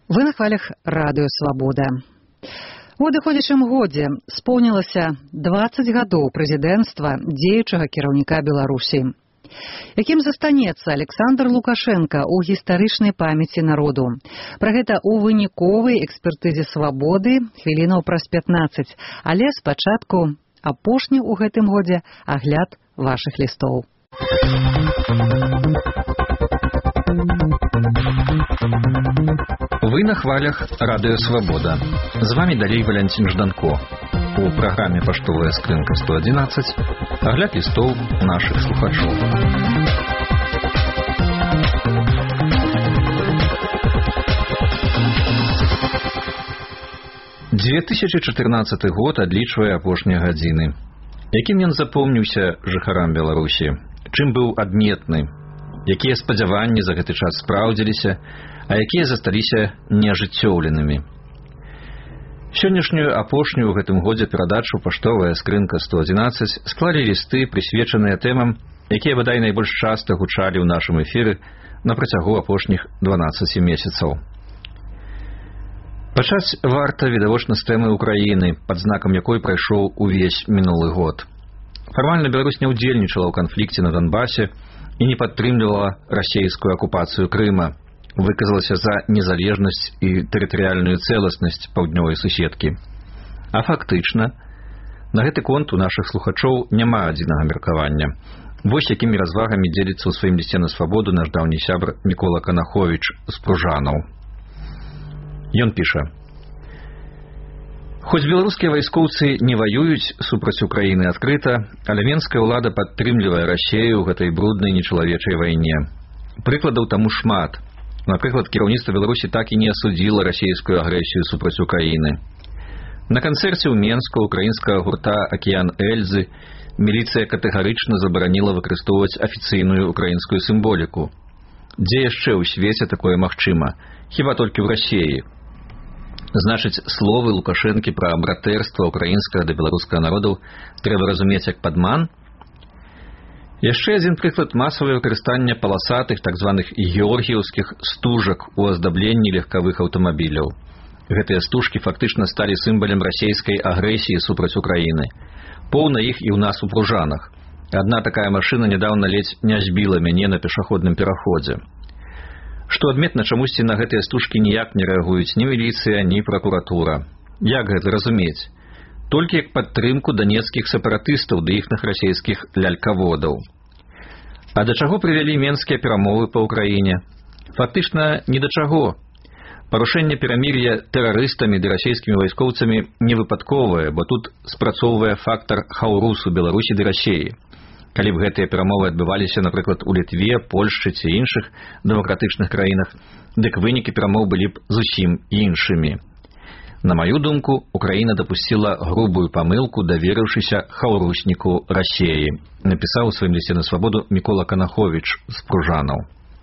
Вы на хвалях радыё «Свабода». У адыходзячым годзе споўнілася 20 гадоў прэзідэнцтва дзеючага кіраўніка Беларусі. Якім застанецца Александр Лукашенко ў гістарычнай памяці народу? Пра гэта ў выніковай экспертызе «Свабоды» хвілінаў праз 15, але спачатку апошні ў гэтым годзе агляд вашых лістоў. Вы на хвалях радыё «Свабода». З вами далей Валянцін Жданко. У праграме «Паштовая скрынка 111» агляд лістоў нашых слухачоў. — 2014 год адлічвае апошнія гадзіны. Якім ён запомніўся жыхарам Беларусі? Чым быў адметны? Якія спадзяванні за гэты час спраўдзіліся, а якія засталіся неажыццёўленымі? Сённяшнюю апошнюю ў гэтым годзе перадачу «Паштовая скрынка 111» склалі лісты, прысвечаныя тэмам, якія бадай найбольш часта гучалі ў нашым эфіры на працягу апошніх 12 месяцаў. Пачаць варта, відавочна, з тэмы Украіны, пад знакам якой прайшоў увесь мінулы год. Фармальна Беларусь не ўдзельнічала ў канфлікце на Донбасе і не падтрымлівала расейскую акупацыю Крыма, выказалася за незалежнасць і тэрытарыяльную цэласнасць паўднёвай суседкі. А фактычна, на гэты конт у нашых слухачоў няма адзінага меркавання. Вось якімі развагамі дзеліцца ў сваім лісце на «Свабоду» наш даўні сябр Мікола Канаховіч з Пружанаў. Ён піша: «Хоць беларускія вайскоўцы не ваююць супраць Украіны адкрыта, але менская ўлада падтрымлівае Расею ў гэтай бруднай нечалавечай вайне. Прыкладаў таму шмат. Напрыклад, кіраўніцтва Беларусі так і не асудзіла расейскую агрэсію супраць Украіны. На канцэрце ў Менску украінскага гурта «Акіян Эльзы» міліцыя катэгарычна забараніла выкарыстоўваць афіцыйную украінскую сімволіку. Дзе яшчэ ў свеце такое магчыма? Хіба толькі ў Расеі. Значыць, словы Лукашэнкі пра братэрства украінскага да беларускага народаў трэба разумець як падман? Яшчэ адзін прыклад масавае выкарыстання паласатых, так званых георгіўскіх стужак у аздабленні легкавых аўтамабіляў. Гэтыя стужкі фактычна сталі сімвалам расейскай агрэсіі супраць Украіны. Поўна іх і ў нас у Пружанах. Адна такая машына нядаўна ледзь не збіла мяне на пешаходным пераходзе. Што адметна, чамусьці на гэтыя стужкі ніяк не рэагуюць ні міліцыя, ні пракуратура. Як гэта разумець? Толькі як падтрымку данецкіх сепаратыстаў ды іхных расейскіх лялькаводаў. А да чаго прывялі менскія перамовы па Ўкраіне? Фактычна ні да чаго. Парушэнне перамір'я тэрарыстамі ды расейскімі вайскоўцамі не выпадковае, бо тут спрацоўвае фактар хаўрусу Беларусі ды Расеі. Калі б гэтыя перамовы адбываліся, напрыклад, у Літве, Польшчы ці іншых дэмакратычных краінах, дык вынікі перамоў былі б зусім іншымі. На маю думку, Украіна дапусціла грубую памылку, даверыўшыся хаўрусніку Расеі, напісаў у сваім лісце на «Свабоду» Мікола Канаховіч з Пружанаў.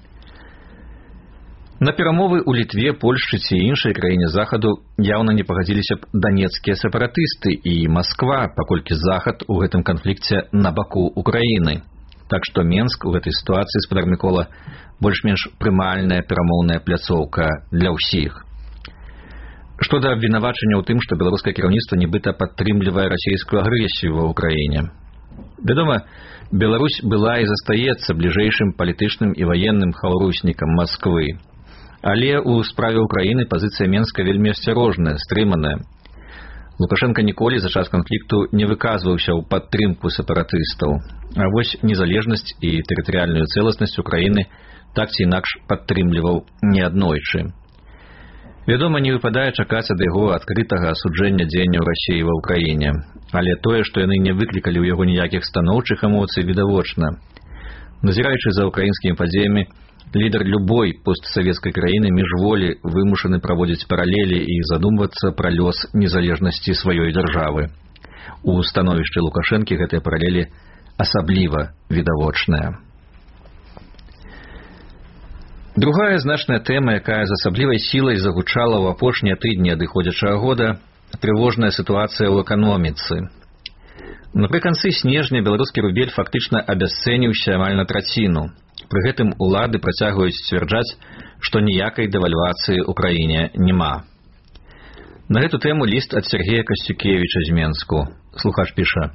На перамовы ў Літве, Польшчы ці іншай краіне Захаду яўна не пагадзіліся б данецкія сепаратысты і Масква, паколькі Захад у гэтым канфлікце на баку Украіны. Так што Менск у гэтай сітуацыі, спадар Мікола, больш-менш прымальная перамоўная пляцоўка для ўсіх. Што да абвінавачання ў тым, што беларускае кіраўніцтва нібыта падтрымлівае расейскую агрэсію ва Ўкраіне. Вядома, Беларусь была і застаецца бліжэйшым палітычным і ваенным хаўруснікам Масквы. Але ў справе Ўкраіны пазіцыя Менска вельмі асцярожная, стрыманая. Лукашенко ніколі за час канфлікту не выказваўся ў падтрымку сепаратыстаў. А вось незалежнасць і тэрытарыяльную цэласнасць Украіны так ці інакш падтрымліваў неаднойчы. Вядома, не выпадае чакаць ад яго адкрытага асуджэння дзеянняў Расеі ва Ўкраіне, але тое, што яны не выклікалі ў яго ніякіх станоўчых эмоцый, відавочна. Назіраючы за ўкраінскімі падзеямі, лідар любой постсавецкай краіны міжволі вымушаны праводзіць паралелі і задумвацца пра лёс незалежнасці сваёй дзяржавы. У становішчы Лукашэнкі гэтыя паралелі асабліва відавочныя. Другая значная тэма, якая з асаблівай сілай загучала ў апошнія тыдні адыходзячага года – трывожная сітуацыя ў эканоміцы. Напрыканцы снежня беларускі рубель фактычна абясцэніўся амаль на траціну. Пры гэтым улады працягваюць сцвярджаць, што ніякай дэвальвацыі ў краіне няма. На гэту тэму ліст ад Сергея Касцюкевіча з Менску. Слухач піша: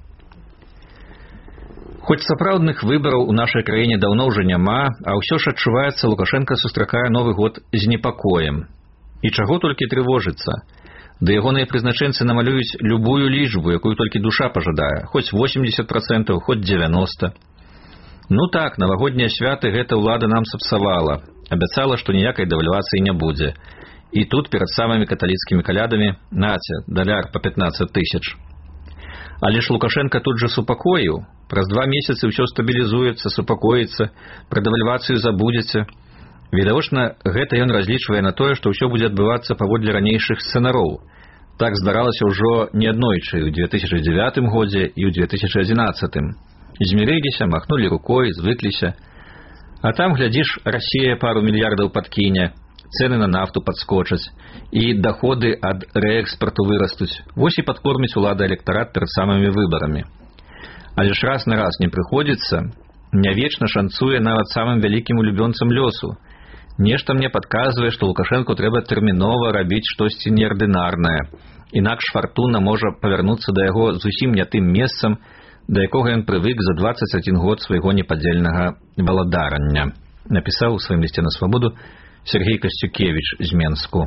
«Хоць сапраўдных выбараў у нашай краіне даўно ўжо няма, а ўсё ж адчуваецца, Лукашенка сустракае Новы год з непакоем. І чаго толькі трывожыцца? Да ягоныя прызначэнцы намалююць любую лічбу, якую толькі душа пажадае, хоць 80%, хоць 90%. Ну так, навагоднія святы гэта ўлада нам сапсавала. Абяцала, што ніякай дэвальвацыі не будзе. І тут перад самымі каталіцкімі калядамі, наце, даляр па 15 тысяч. Але ж Лукашенка тут жа супакоіў. Праз 2 месяцы ўсё стабілізуецца, супакоіцца, пра дэвальвацыю забудзеце. Відавочна, гэта ён разлічвае на тое, што ўсё будзе адбывацца паводле ранейшых сцэнароў. Так здаралася ўжо неаднойчы ў 2009 годзе і ў 2011. Змірыліся, махнулі рукой, звыкліся. А там, глядзіш, Расія пару мільярдаў падкіне, цэны на нафту падскочаць, і даходы ад рээкспарту вырастуць. Вось і падкорміць улада электарат перад самымі выбарамі. Але ж раз на раз не прыходзіцца, не вечна шанцуе нават самым вялікім улюбёнцам лёсу. Нешта мне падказвае, што Лукашэнку трэба тэрмінова рабіць штосьці неардынарнае, інакш фартуна можа павярнуцца да яго зусім не тым месцам, да якога ён прывык за 21 год свайго непадзельнага валадарання, напісаў у сваім лісце на свабоду Сергей Касцюкевіч з Менску.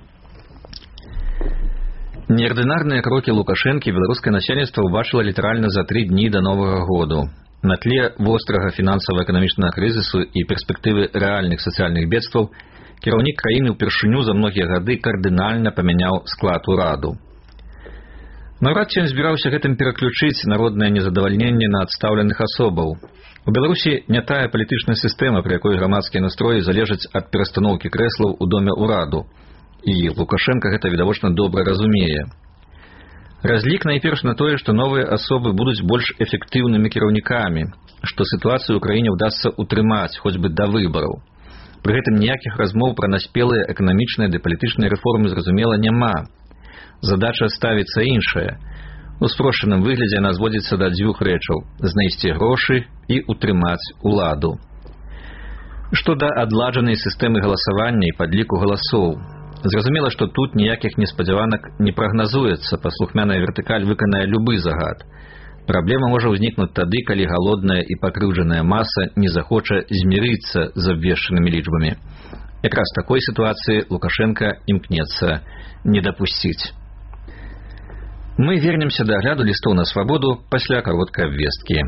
Неардынарныя крокі Лукашэнкі беларускае насельніцтва ўбачыла літаральна за 3 дні да Новага году. На тле вострага фінансава-эканамічнага крызісу і перспектывы рэальных сацыяльных бедстваў кіраўнік краіны ўпершыню за многія гады кардынальна памяняў склад ураду. Наўрад ці ён збіраўся гэтым пераключыць народнае незадавальненне на адстаўленых асобаў. У Беларусі не тая палітычная сістэма, пры якой грамадскія настроі залежаць ад перастаноўкі крэслаў у доме ўраду. І Лукашенка гэта відавочна добра разумее. Разлік найперш на тое, што новыя асобы будуць больш эфектыўнымі кіраўнікамі, што сітуацыю ў краіне ўдасца утрымаць, хоць бы да выбараў. Пры гэтым ніякіх размоў пра наспелыя эканамічныя ды палітычныя рэформы, зразумела, няма. Задача ставіцца іншая. У спрошчаным выглядзе яна зводзіцца да 2 рэчаў – знайсці грошы і утрымаць уладу. Што да адладжанай сістэмы галасавання і падліку галасоў, зразумела, што тут ніякіх неспадзяванак не прагназуецца, паслухмяная вертыкаль выканае любы загад. Праблема можа ўзнікнуць тады, калі галодная і пакрыўджаная маса не захоча змірыцца з абвешчанымі лічбамі. Якраз такой сітуацыі Лукашенка імкнецца не дапусціць. Мы вернемся да агляду лістоў на свабоду пасля кароткай абвесткі.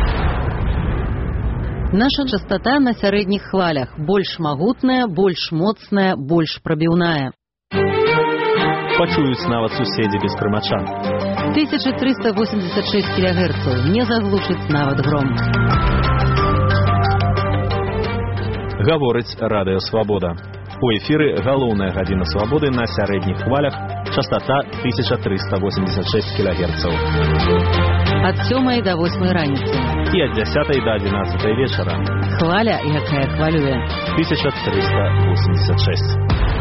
Наша частота на сярэдніх хвалях. Больш магутная, больш моцная, больш прабіўная. Пачуюць нават суседзі без прымача. 1386 кГц. Не заглушыць нават гром. Гаворыць Радыё Свабода. У эфіры галоўная гадзіна свабоды на сярэдніх хвалях, частота 1386 кГц. Ад 7 до 8 раніцы. І ад 10 до 11 вечара. Хваля, якая хвалюе. 1386.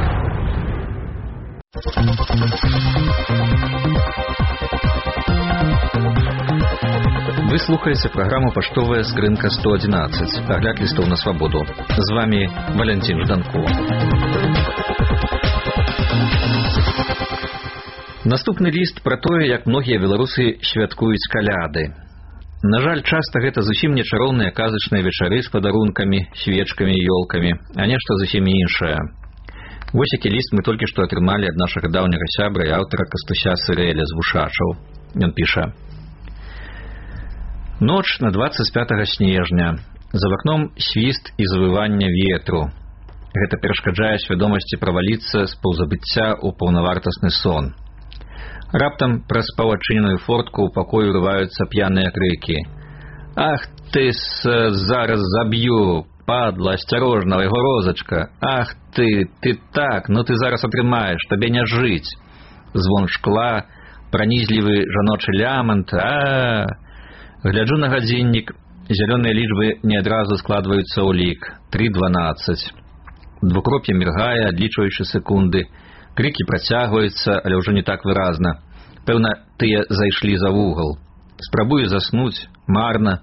Вы слухаеце праграму «Паштовая скрынка 111». Агляд лістоў на свабоду. З вами Валентин Жданко. Наступны ліст пра тое, як многія беларусы святкуюць каляды. На жаль, часта гэта зусім не чароўныя казачныя вечары з падарункамі, свечкамі і ёлкамі, а нешта зусім іншае. Вось які ліст мы толькі што атрымалі ад нашага даўняга сябра і аўтара Кастуся Сырэля з Вушачаў. Ён піша: Ноч на 25 снежня. За вакном свіст і завыванне ветру. Гэта перашкаджае свядомасці праваліцца з паўзабыцця ў паўнавартасны сон. Раптам праз паўадчыненую фортку ў пакою рываюцца п'яныя крыкі. Ах ты, зараз заб'ю! Падла, асцярожна, яго розачка! Ах ты так, ну ты зараз атрымаеш, табе не жыць! Звон шкла, пранізлівы жаночы лямант, Гляджу на гадзіннік, зялёныя лічбы не адразу складваюцца ў лік. 3:12. Двукроп'е міргае, адлічваючы секунды. Крыкі працягваюцца, але ўжо не так выразна. Пэўна, тыя зайшлі за вугал. Спрабую заснуць, марна.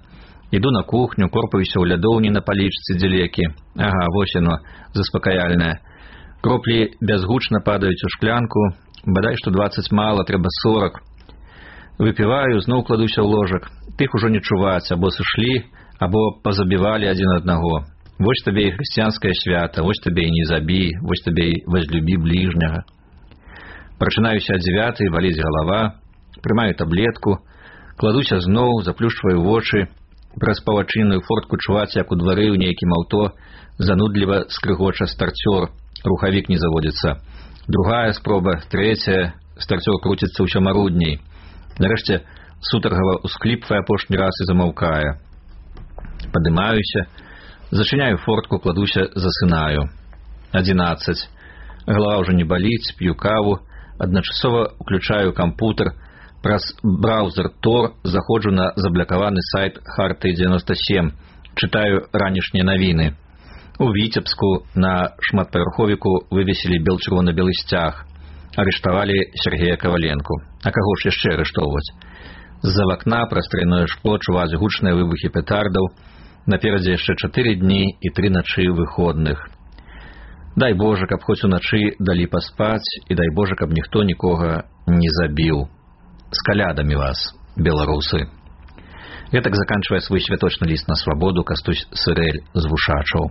Іду на кухню, корпаюся ў лядоўні на палічцы, дзе лекі. Ага, вось яно, заспакаяльнае. Кроплі бязгучна падаюць у шклянку, бадай што 20 мала, трэба 40. Выпіваю, зноў кладуся ў ложак. Тых ужо не чуваць, або сышлі, або пазабівалі адзін аднаго. Вось табе і хрысціянскае свята, вось табе і не забі, вось табе і возлюбі бліжняга. Прачынаюся о 9, баліць галава, прымаю таблетку, кладуся зноў, заплюшчваю вочы. Праз павачынную фортку чуваць, як у двары ў нейкім аўто занудліва скрыгоча старцёр, рухавік не заводзіцца. Другая спроба, трэцяя, старцёр круціцца ўсё марудней. Нарэшце сутаргава ускліпвае апошні раз і замаўкае. Падымаюся, зачыняю фортку, кладуся, засынаю. 11. Галава ўжо не баліць, п'ю каву, адначасова уключаю кампутер, праз браузер Tor заходжу на заблякаваны сайт Харты-97, чытаю ранішнія навіны. У Віцебску на шматпавярховіку вывесілі бел-чырвона-белы сцяг. Арыштавалі Сергея Каваленку. А каго ж яшчэ арыштоўваць? З-за вакна праз трайное шкло чуваць гучныя выбухі петардаў. Наперадзе яшчэ 4 дні і 3 начы выходных. Дай Божа, каб хоць уначы далі паспаць, і дай Божа, каб ніхто нікога не забіў. З калядамі вас, беларусы. Гэтак заканчвае свой святочны ліст на свабоду Кастусь Сырэль з Вушачаў.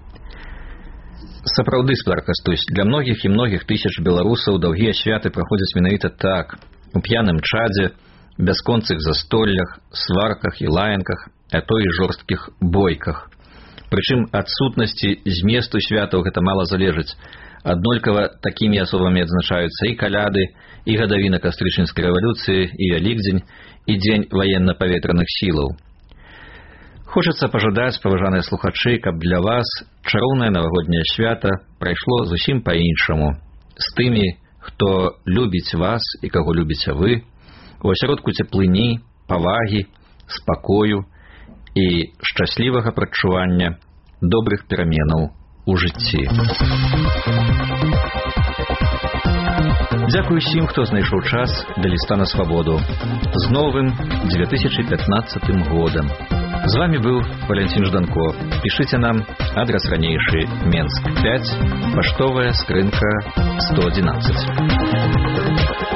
Сапраўды, спадар Кастусь, для многіх і многіх тысяч беларусаў даўгія святы праходзяць менавіта так, у п'яным чадзе, бясконцых застоллях, сварках і лаянках, а то і жорсткіх бойках. Прычым ад сутнасці зместу святаў гэта мала залежыць. Аднолькава такімі асобамі адзначаюцца і каляды, і гадавіна кастрычніцкай рэвалюцыі, і Вялікдзень, і дзень ваенна-паветраных сілаў. Хочацца пажадаць, паважаныя слухачы, каб для вас чароўнае навагодняе свята прайшло зусім па-іншаму. З тымі, хто любіць вас і каго любіце вы, у асяродку цеплыні, павагі, спакою і шчаслівага прадчування добрых пераменаў у жыцці. Дзякую усім, хто знайшоў час для ліста на свабоду. З новым 2015 годам. З вами быў Валентин Жданко. Пішыце нам, адрес ранейшы, Менск 5, паштовая скрынка 111.